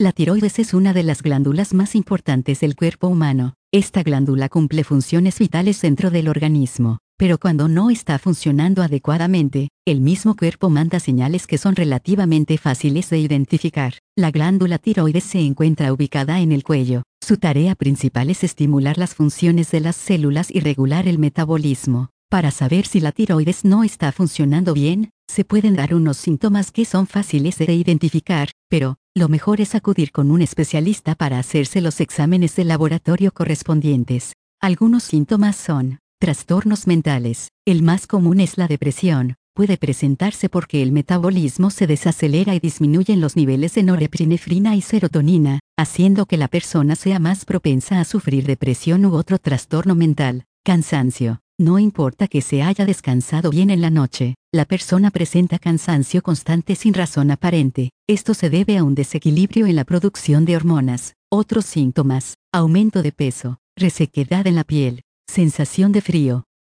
La tiroides es una de las glándulas más importantes del cuerpo humano. Esta glándula cumple funciones vitales dentro del organismo, pero cuando no está funcionando adecuadamente, el mismo cuerpo manda señales que son relativamente fáciles de identificar. La glándula tiroides se encuentra ubicada en el cuello. Su tarea principal es estimular las funciones de las células y regular el metabolismo. Para saber si la tiroides no está funcionando bien, se pueden dar unos síntomas que son fáciles de identificar, pero lo mejor es acudir con un especialista para hacerse los exámenes de laboratorio correspondientes. Algunos síntomas son trastornos mentales. El más común es la depresión. Puede presentarse porque el metabolismo se desacelera y disminuyen los niveles de norepinefrina y serotonina, haciendo que la persona sea más propensa a sufrir depresión u otro trastorno mental. Cansancio. No importa que se haya descansado bien en la noche, la persona presenta cansancio constante sin razón aparente. Esto se debe a un desequilibrio en la producción de hormonas. Otros síntomas: aumento de peso, resequedad en la piel, sensación de frío,